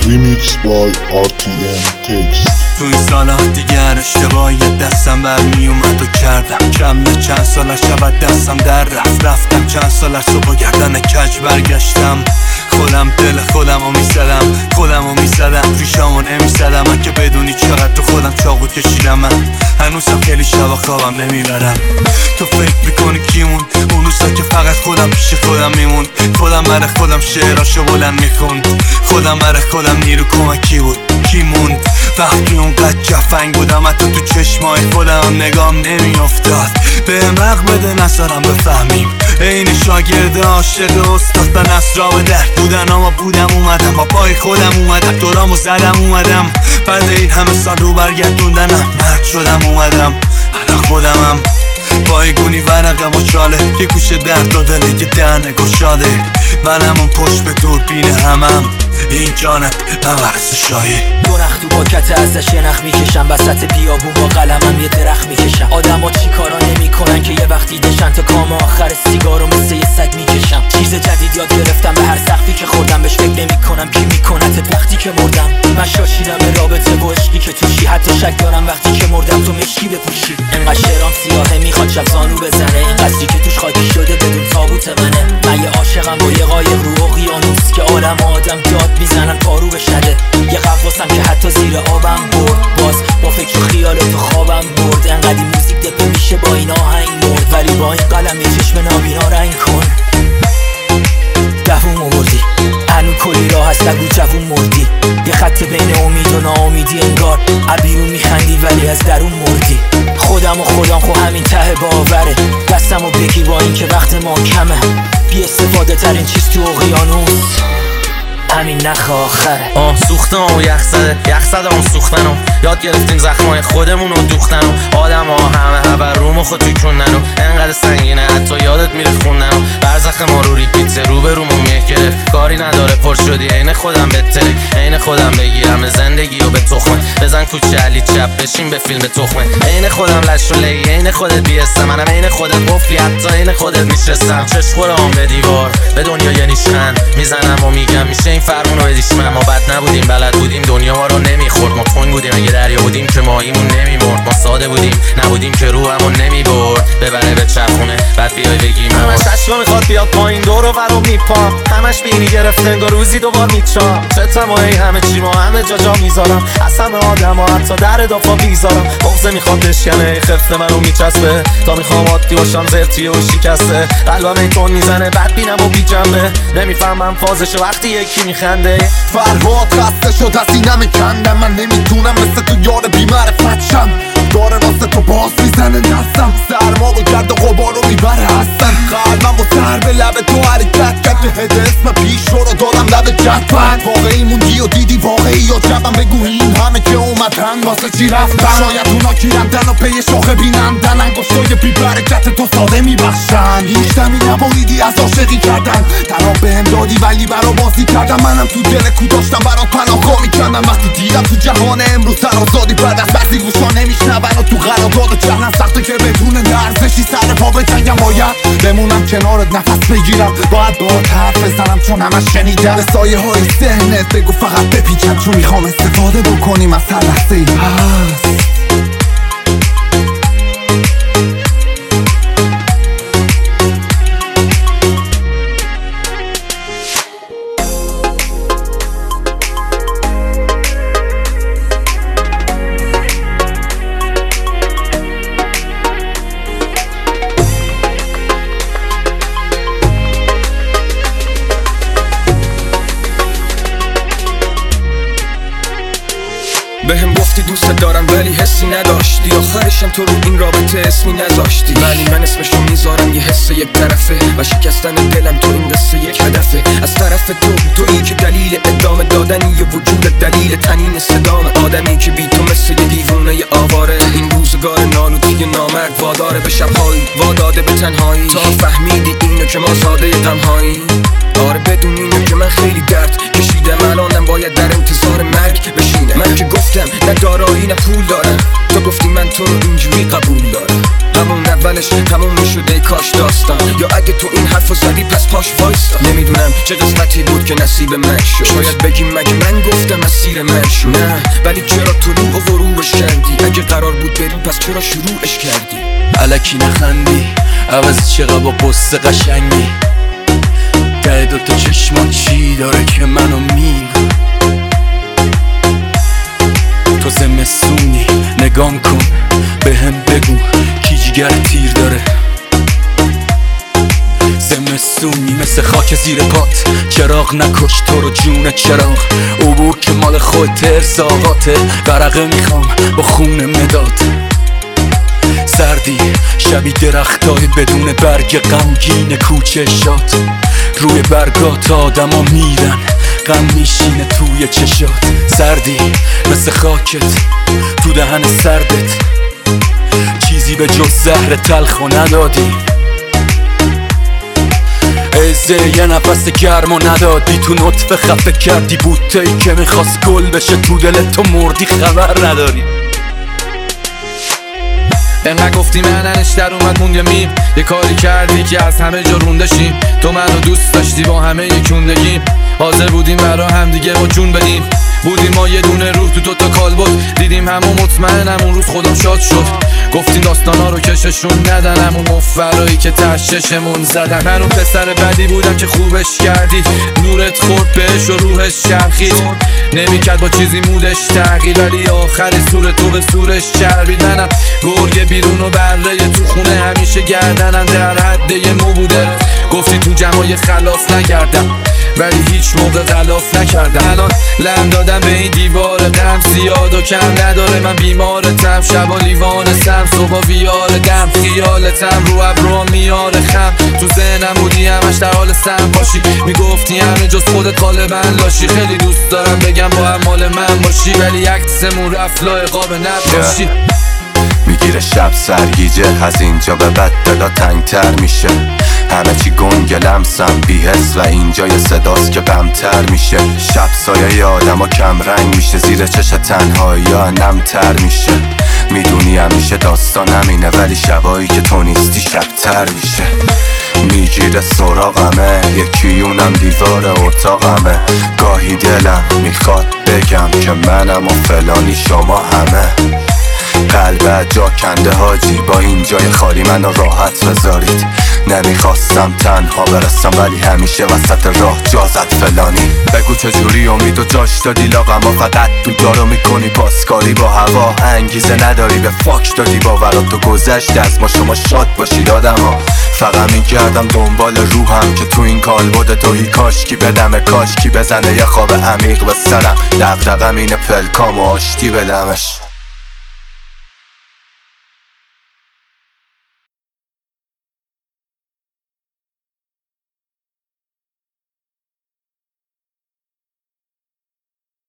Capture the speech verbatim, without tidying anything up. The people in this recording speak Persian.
Remix by آر تی ام Takes. تو این سالها دیگر اشتباهی دستم برمی اومد و کردم کم نه چند سال شبت دستم در رفت رفتم چند سال صبح گردن کج برگشتم خودم دل خودم رو میزدم خودم رو میزدم ریشامو نمیزدم من که بدونی چقدر تو خودم چاقو کشیدم من هنوزم خیلی شبا خوابم نمیبرم تو فکر میکنی کیمون اون روزا که فقط خودم پیش خودم میمون خودم برای خودم شعراشو بلند میخوند خودم برای خودم نیرو کمکی بود کی موند وقتی اونقدر جفنگ بودم حتی تو چشمای خودم نگام نمیافتاد بهم حق بده نذارم بفهمیم این شاگرد عاشق استاد به نصرا به در بودن اما بودم اومدم با پای خودم اومدم دورامو زدم اومدم بعد این همه سال رو برگردوندنم مرد شدم اومدم الان خودمم پایگونی ورقم و چاله یه گوشه درد و دله یه دهنه گشاده منم اون پشت به دوربین همم این جانب نورس شایه درخت تو پاکت ازش یه نخ میکشم وسط بیابون با قلمم یه درخت میکشم آدم ها چی کارا نمیکنن که یه وقتی دشن تا کام آخر سیگارو مثل یه سگ میکشم چیز جدید یاد گرفتم به هر سختی که خوردم بهش فکر نمیکنم کی میکنتت وقتی که مردم من شاشیدم به رابطه و عشقی که توشی حتی شک دارم وقتی که مردم تو مشکی بپوشی انقدر شعرام سیاهه میخواد شب زانو بزنه این قصدی که توش خاکی شده بدون تابوت منه من یه عاشقم با یه قایق رو اقیانوس که عالم آدم داد میزنن پارو بشنده یه قواسم که حتی زیر آبم برد باز با فکر و خیال تو خوابم برد انقدی موزیک دپه میشه با این آهنگ مرد ولی با این قلم یه چشم نابینا رنگ کن دووم آوردی هنو کلی راه هست نگو جوون مردی یه خط بین امید و ناامیدی انگار عبیرون میخندی ولی از درون مردی خودم و خودم خو همین ته باوره دستم و بگیر با این که وقت ما کمه بی استفاده ترین چیز تو اقیانوس همین نخ آخره آه سوختم و یخ زده یخ زده اون سوختنم یاد گرفتیم زخمای خودمون رو دوختنم آدم ها همه هبر روم خود توی کننم انقدر سنگینه حتی یادت میره خوندنم برزخ ما رو ریپیته رو به رومو میه گرفت کاری نداره پر شدی عین خودم بهتره عین خودم بگیرم زندگی و به تخمه بزن کوچه علی چپ بشین به فیلم تخمه عین خودم لش و لی عین خودت بیستم منم عین خودت قفلی حتی عین خودت میشستم چش خورم به دیوار به دنیا یه نیشن میزنم و میگم میشه این فرمونو بدیش من ما بد نبودیم بلد بودیم دنیا ما رو نمیخورد ما تنگ بودیم اگه دریا بودیم که ماهیمون نمیمرد ما ساده بودیم نبودیم که روحمون نمیبرد ببره به چرخونه بعد بیای بگیم همش عشقا میخواد بیاد پایین دور و برو میپام همش بینی گرفته انگار روزی دوبار میچام چتم و همه چی ما همه جا جا میذارم از همه آدم ها حتی در دافا بیزارم بغضه میخواد بشکنه خفته منو میچسبه تا میخوام عادی باشم زرتیه و شکسته قلبم این تون میزنه بعد بینم و بی جنبه نمیفهمم فازشو وقتی یکی میخنده فرهاد خسته شد از اینم کندم من نمیتونم مثل تو یار بی‌معرفت شم داره واسه تو باز میزنه نستم سرما و گرد و غبار رو میبره هستم قلبم و سر به لب تو حرکت کرد به هد اسم پیش رو دادم لب جدول واقعی موندی و دیدی واقعی یا جبم بگو این همه که اومدن واسه چی رفتن شاید اونا کی رفتن و پی شاخه بینندن انگشتای بی برکت تو ساده میبخشن هیچ دمی نبایدی از عاشقی کردن تنها بهم دادی ولی برا بازی کردم منم تو دل کو داشتم برات پناهگاه میکردم وقتی دیدم تو جهان امروز سر آزادی بعد از بعضی گوشا نمیشنون و تو قرارداد و چرنم سخته که بدون نرزشی سر پا بجنگم باید بمونم کنارت نفس بگیرم باید باهات حرف بزنم چون همش شنیدم به سایه های ذهنت بگو فقط بپیچم چون میخوام استفاده بکنیم از هر لحظه ای هست بهم گفتی دوست دارم ولی حسی نداشتی آخرشم تو رو این رابطه اسمی نذاشتی ولی من اسمشو میذارم یه حس یک طرفه و شکستن دلم تو این قصه یک هدفه از طرف تو تویی که دلیل ادامه دادنی یه وجود دلیل تنین صدام آدمی که بی تو مثل یه دیوونه ی آواره این روزگار نالودی نامرد واداره به شبهایی واداده به تنهایی تا فهمیدی اینو که ما ساده غمهایی آره بدون اینو که من خیلی درد کشیدم الانم باید در انتظار مرگ بشینم من که گفتم نه دارایی نه پول دارم تو گفتی من تو رو اینجوری قبول دارم همون اول گفتنش تموم میشد ای کاش داستان. یا اگه تو این حرفو زدی پس پاش وایستا. نمیدونم چه قسمتی بود که نصیب من شد. شاید بگیم مگه من گفتم مسیر من شد. نه ولی چرا طلوع و غروبش کردی؟ اگه قرار بود بری پس چرا شروعش کردی؟ الکی نخندی عوض چقدر با قصه قشنگی. ته دوتا چشمان چی داره که منو میگه؟ تو زمستونی نگام کن به هم بگو کی جگر تیر داره. زمستونی مثل خاک زیر پات، چراغ نکش تو رو جون چراغ. عبور که مال خود ترس آقاته، ورقه میخوام با خون مداد. سردی شبی درختای بدون برگ غمگین کوچه شاد. روی برگات آدم ها میرن غم میشینه توی چشات. سردی مثل خاکت تو دهن سردت، چیزی به جز زهر تلخو ندادی. ازه یه نفس گرم و ندادی، تو نطفه خفه کردی بوته‌ای که میخواست گل بشه، تو دلت تو مردی خبر نداری. انقدر گفتی مننش در اومد مونگه میم. یه کاری کردی که از همه جا رونده شیم. تو منو دوست داشتی با همه یکوندگیم، حاضر بودیم برا هم دیگه با جون بدیم. بودیم ما یه دونه روح تو دوتا کالبد، دیدیم همون مطمئنم اون روز خودم شاد شد. گفتیم داستانا رو کششون ندن، همون مفرایی که تششمون زدن. من اون پسر بدی بودم که خوبش کردی، نورت خورد بهش و روحش چرخید. نمیکرد با چیزی مودش تغییر، ولی آخری سور تو به سورش چربید. منم گرگ بیرون و بره تو خونه، همیشه گردنم در حد یه مو بوده. گفتی تو جمعای خلاف نگردم، ولی هیچ موقع غلاف نکردم. الان لم دادم به این دیوار غم، زیاد و کم نداره من بیمارتم. شبا لیوانستم صبح ویار دم، خیالتم رو ابرو میاره خم. تو ذهنم بودی همش در حال سم باشی، میگفتی همه جز خودت غالبا لاشی. خیلی دوست دارم بگم با هم مال من باشی، ولی عکسمون رفت لایقا به نباشی. میگیره شب سرگیجه، از اینجا به بعد دلا تنگتر میشه. همه چی گنگ لمسم بی حس و اینجا یه صداست که غمتر میشه. شب سایه آدم ها کم رنگ میشه، زیر چش تنهایی ها نمتر میشه. میدونی همیشه داستان همینه، ولی شبایی که تو نیستی شبتر میشه. میگیره سراغمه یکی اونم دیوار اتاقمه. گاهی دلم میخواد بگم که منم و فلانی شما همه. قلب جا کنده حاجی، با این جای خالی منو راحت بذارید. نمیخواستم تنها برسم، ولی همیشه وسط راه جا زد فلانی. بگو چجوری امید و جاش دادی لاغم، فقط تو دارو میکنی پاسکاری با هوا. انگیزه نداری به فاک دادی باورات تو گذشت از ما، شما شاد باشید آدم ها. فقط میگردم دنبال روحم که تو این کالبد توهی کاشکی بدم، کاشکی بزنه یه خواب عمیق به سرم. دقدقم اینه پلکام و آشتی بدمش.